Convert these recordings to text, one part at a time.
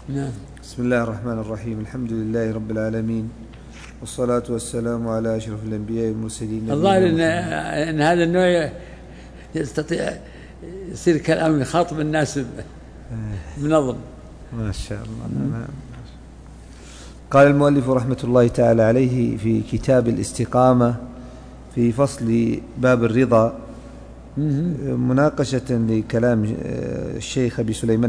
نعم. بسم الله الرحمن الرحيم. الحمد لله رب العالمين، والصلاة والسلام على أشرف الأنبياء والمرسلين. الظاهر إن هذا النوع يستطيع يصير كلام يخاطب الناس بنظم. ما شاء الله. قال المؤلف رحمة الله تعالى عليه في كتاب الاستقامة في فصل باب الرضا مناقشة لكلام الشيخ أبي سليمان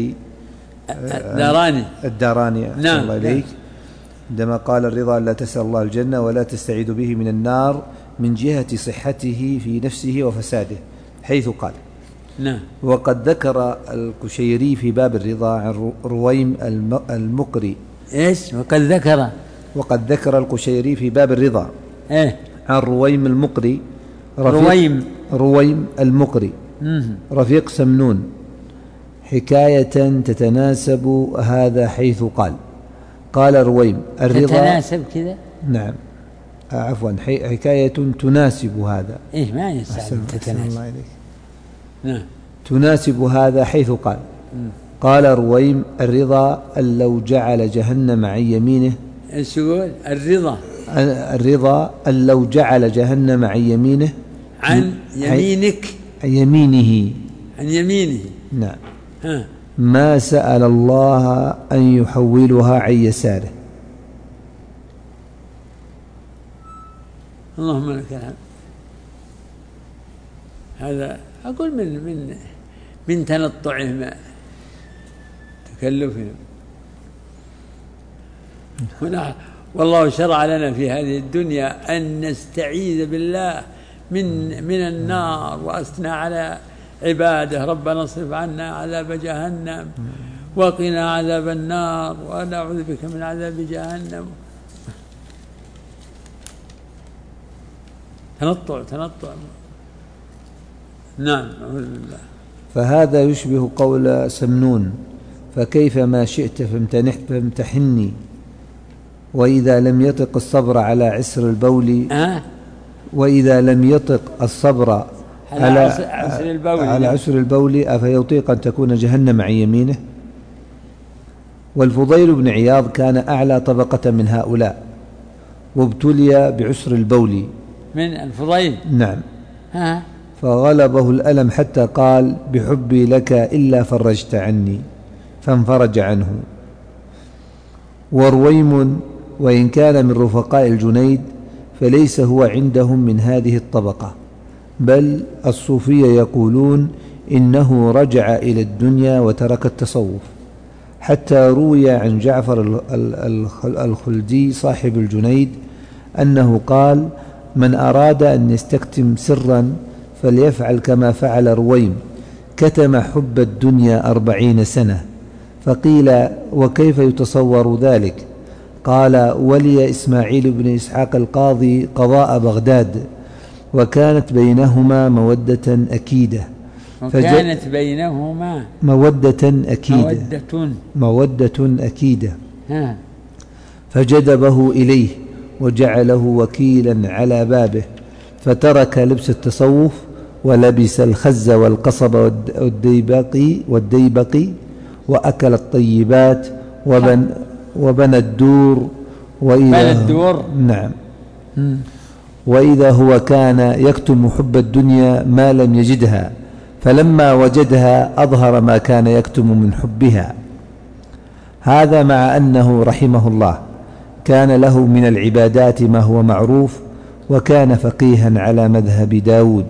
الداراني نعم. الله إليك، عندما قال الرضا لا تسأل الله الجنة ولا تستعيذ به من النار من جهة صحته في نفسه وفساده، حيث قال نعم. وقد ذكر الكشيري في باب الرضا عن رويم المقري. إيش؟ وقد ذكر الكشيري في باب الرضا عن رويم المقري، رويم المقري رفيق سمنون، حكاية تتناسب هذا، حيث قال رويم الرضا تتناسب كذا. نعم عفوا، حكاية تناسب هذا. إيه ما يسأل تتناسب. نعم تناسب هذا، حيث قال رويم الرضا أن لو جعل جهنم عن يمينه. إيش يقول؟ الرضا أن لو جعل جهنم عن يمينه، عن يمينك، عن يمينه نعم، ما سأل الله أن يحولها عن يساره. اللهم لك الحمد. هذا أقول من تنطعهم تكلفهم. والله شرع لنا في هذه الدنيا أن نستعيذ بالله من النار، وأثنى على عباده ربنا اصرف عنا عذاب جهنم وقنا عذاب النار ونعوذ بك من عذاب جهنم. تنطع. نعم أعوذ بالله. فهذا يشبه قول سمنون فكيف ما شئت فامتحني، وإذا لم يطق الصبر على عسر البول وإذا لم يطق الصبر على عسر البول أفيطيق أن تكون جهنم عن يمينه. والفضيل بن عياض كان أعلى طبقة من هؤلاء، وابتلي بعسر البول. من الفضيل؟ نعم. فغلبه الألم حتى قال بحبي لك إلا فرجت عني، فانفرج عنه. ورويم وإن كان من رفقاء الجنيد فليس هو عندهم من هذه الطبقة، بل الصوفية يقولون إنه رجع إلى الدنيا وترك التصوف، حتى روي عن جعفر الخلدي صاحب الجنيد أنه قال من أراد أن يستكتم سرا فليفعل كما فعل رويم، كتم حب الدنيا 40 سنة. فقيل وكيف يتصور ذلك؟ قال ولي إسماعيل بن إسحاق القاضي قضاء بغداد، وكانت بينهما مودة أكيدة. مودة أكيدة. فجذبه إليه وجعله وكيلا على بابه، فترك لبس التصوف ولبس الخز والقصب والديبقي وأكل الطيبات وبنى الدور. نعم. وإذا هو كان يكتم حب الدنيا ما لم يجدها، فلما وجدها أظهر ما كان يكتم من حبها. هذا مع أنه رحمه الله كان له من العبادات ما هو معروف، وكان فقيها على مذهب داود.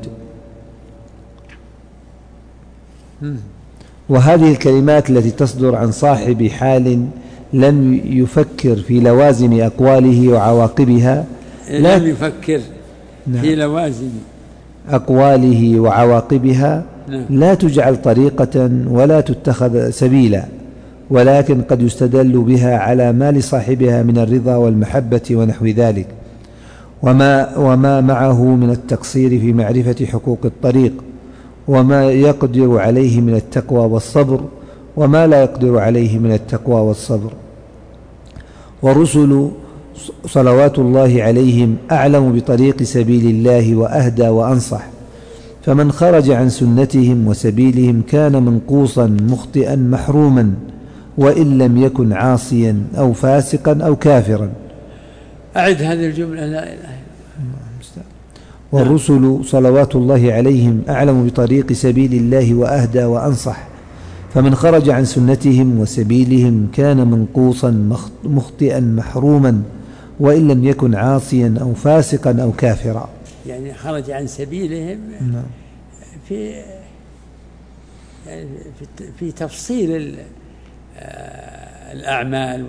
وهذه الكلمات التي تصدر عن صاحب حال لم يفكر في لوازم أقواله وعواقبها، لم يفكر في لوازم أقواله وعواقبها، لا تجعل طريقة ولا تتخذ سبيلا، ولكن قد يستدل بها على ما لصاحبها من الرضا والمحبة ونحو ذلك، وما معه من التقصير في معرفة حقوق الطريق، وما يقدر عليه من التقوى والصبر، وما لا يقدر عليه من التقوى والصبر. والرسل صلوات الله عليهم أعلم بطريق سبيل الله وأهدى وأنصح، فمن خرج عن سنتهم وسبيلهم كان منقوصا مخطئا محروما، وإن لم يكن عاصيا أو فاسقا أو كافرا. أعد هذه الجملة: لا إله إلا الله. والرسل صلوات الله عليهم أعلم بطريق سبيل الله وأهدى وأنصح، فمن خرج عن سنتهم وسبيلهم كان منقوصا مخطئا محروما، وإن لم يكن عاصيا أو فاسقا أو كافرا. يعني خرج عن سبيلهم في في تفصيل الأعمال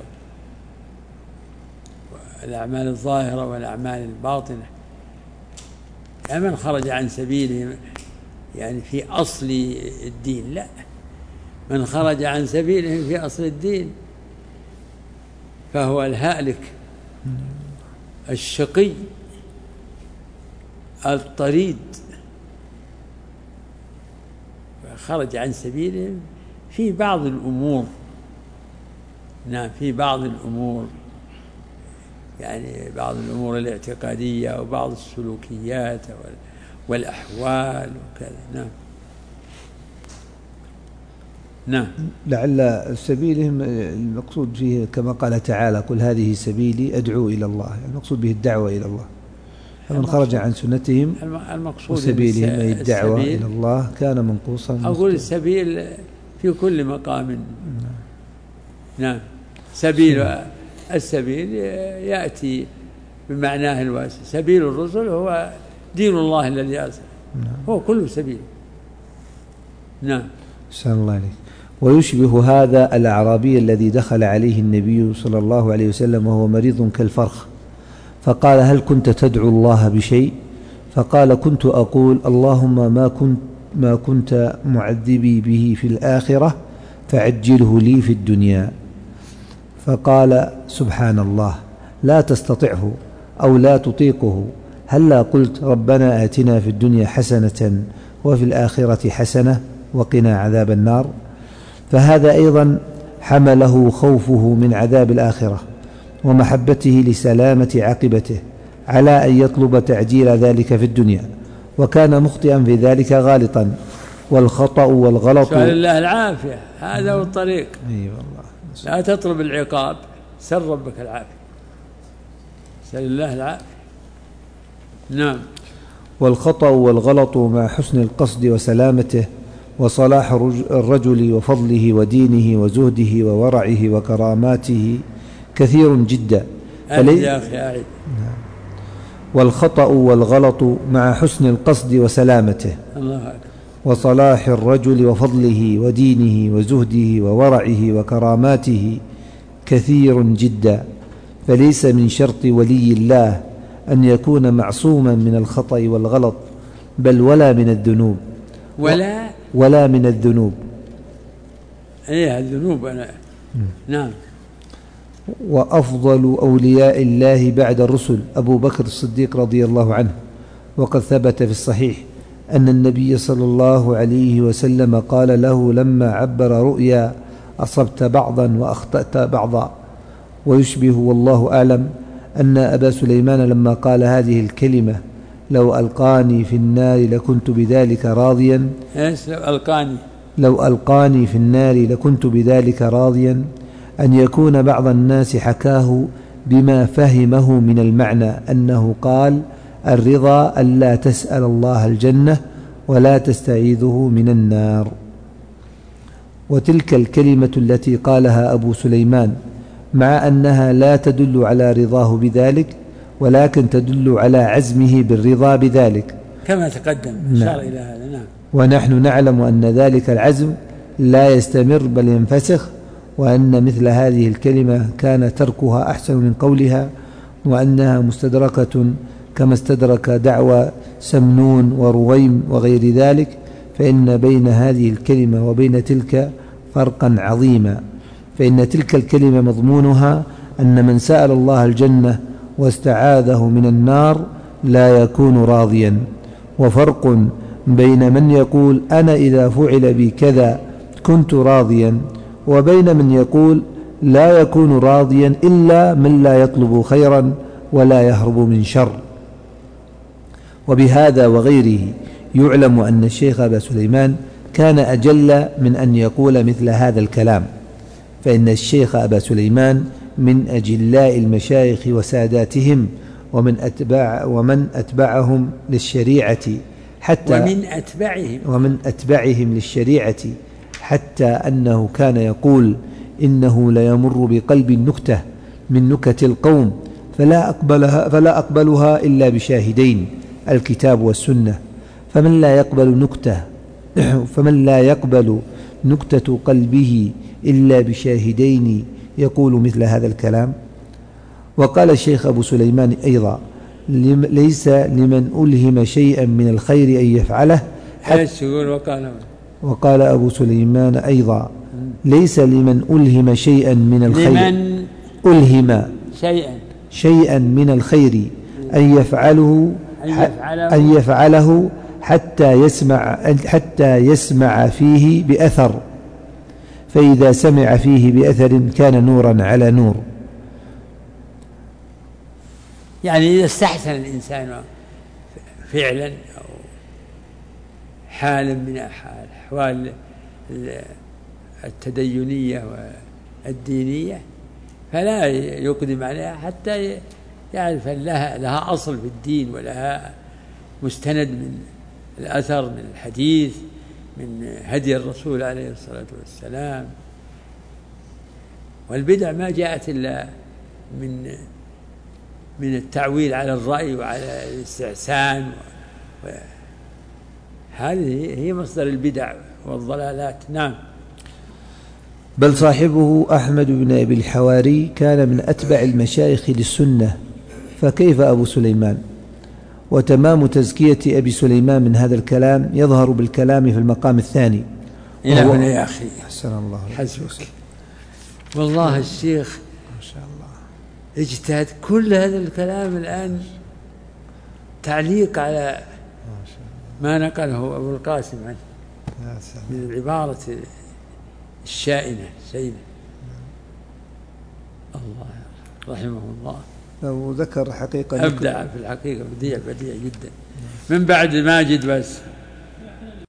والأعمال الظاهرة والأعمال الباطنة. من خرج عن سبيلهم يعني في أصل الدين، لا، من خرج عن سبيلهم في أصل الدين فهو الهالك الشقي الطريد. خرج عن سبيلهم في بعض الأمور، نعم، في بعض الأمور، يعني بعض الأمور الاعتقادية وبعض السلوكيات والأحوال وكذا. نعم نعم. لعل سبيلهم المقصود فيه كما قال تعالى: قل هذه سبيلي أدعو إلى الله، يعني المقصود به الدعوة إلى الله. فمن خرج عن سنتهم وسبيلهم أي الدعوة إلى الله كان منقوصا. أقول السبيل في كل مقام. نعم. سبيل السبيل يأتي بمعناه الواسع. سبيل الرسل هو دين الله الذي أرسل، هو كله سبيل. نعم. أحسن الله عليك. ويشبه هذا الأعرابي الذي دخل عليه النبي صلى الله عليه وسلم وهو مريض كالفرخ، فقال: هل كنت تدعو الله بشيء؟ فقال: كنت أقول اللهم ما كنت معذبي به في الآخرة فعجله لي في الدنيا. فقال: سبحان الله، لا تستطعه أو لا تطيقه، هلا قلت ربنا آتنا في الدنيا حسنة وفي الآخرة حسنة وقنا عذاب النار؟ فهذا أيضا حمله خوفه من عذاب الآخرة ومحبته لسلامة عاقبته على أن يطلب تعجيل ذلك في الدنيا، وكان مخطئا في ذلك غالطا. والخطأ والغلط، سأل الله العافية، هذا هو الطريق. أي والله. لا تطلب العقاب، سل ربك العافية، سأل الله العافية. نعم. والخطأ والغلط مع حسن القصد وسلامته وصلاح الرجل وفضله ودينه وزهده وورعه وكراماته كثير جدا. يا أخي أعيد. والخطأ والغلط مع حسن القصد وسلامته الله أكبر. وصلاح الرجل وفضله ودينه وزهده وورعه وكراماته كثير جدا، فليس من شرط ولي الله أن يكون معصوما من الخطأ والغلط، بل ولا من الذنوب، ولا من الذنوب. ايه الذنوب. نعم. وأفضل أولياء الله بعد الرسل أبو بكر الصديق رضي الله عنه. وقد ثبت في الصحيح أن النبي صلى الله عليه وسلم قال له لما عبر رؤيا: أصبت بعضا وأخطأت بعضا. ويشبه والله أعلم أن أبا سليمان لما قال هذه الكلمة: لو ألقاني في النار لكنت بذلك راضيا، لو ألقاني في النار لكنت بذلك راضيا، أن يكون بعض الناس حكاه بما فهمه من المعنى أنه قال: الرضا ألا تسأل الله الجنة ولا تستعيذه من النار. وتلك الكلمة التي قالها أبو سليمان مع أنها لا تدل على رضاه بذلك، ولكن تدل على عزمه بالرضا بذلك كما تقدم. أشار إلى هذا. نعم. ونحن نعلم أن ذلك العزم لا يستمر بل ينفسخ، وأن مثل هذه الكلمة كان تركها أحسن من قولها، وأنها مستدركة كما استدرك دعوى سمنون ورويم وغير ذلك، فإن بين هذه الكلمة وبين تلك فرقا عظيما. فإن تلك الكلمة مضمونها أن من سأل الله الجنة واستعاذه من النار لا يكون راضيا، وفرق بين من يقول أنا إذا فعل بي كذا كنت راضيا، وبين من يقول لا يكون راضيا إلا من لا يطلب خيرا ولا يهرب من شر. وبهذا وغيره يعلم أن الشيخ أبا سليمان كان أجل من أن يقول مثل هذا الكلام. فإن الشيخ أبا سليمان من أجلاء المشايخ وساداتهم ومن أتبعهم للشريعة ومن أتبعهم للشريعة، حتى أنه كان يقول إنه ليمر بقلب النكتة من نكت القوم فلا أقبلها إلا بشاهدين، الكتاب والسنة، فمن لا يقبل نكتة قلبه إلا بشاهدين يقول مثل هذا الكلام. وقال الشيخ أبو سليمان أيضا: ليس لمن ألهم شيئا من الخير أن يفعله. وقال أبو سليمان أيضا: ليس لمن ألهم شيئا من الخير ألهم شيئا من الخير أن يفعله حتى يسمع فيه بأثر، فإذا سمع فيه بأثر كان نورا على نور. يعني إذا استحسن الإنسان فعلا أو حالا من الأحوال التدينية والدينية فلا يقدم عليها حتى يعرف لها أصل في الدين ولها مستند من الأثر، من الحديث، من هدي الرسول عليه الصلاة والسلام. والبدع ما جاءت إلا من التعويل على الرأي وعلى الاستحسان، هذه هي مصدر البدع والضلالات. نعم. بل صاحبه أحمد بن أبي الحواري كان من أتبع المشايخ للسنة، فكيف أبو سليمان؟ وتمام تزكية أبي سليمان من هذا الكلام يظهر بالكلام في المقام الثاني. إلى هنا يا أخي، أحسن الله حسبك. والله الشيخ ما شاء الله اجتهد كل هذا الكلام الآن تعليق على ما نقله أبو القاسم عنه من العبارة الشائنة سيدة. الله رحمه الله. وذكر حقيقة أبدع في الحقيقة، بديع جدا من بعد ماجد بس.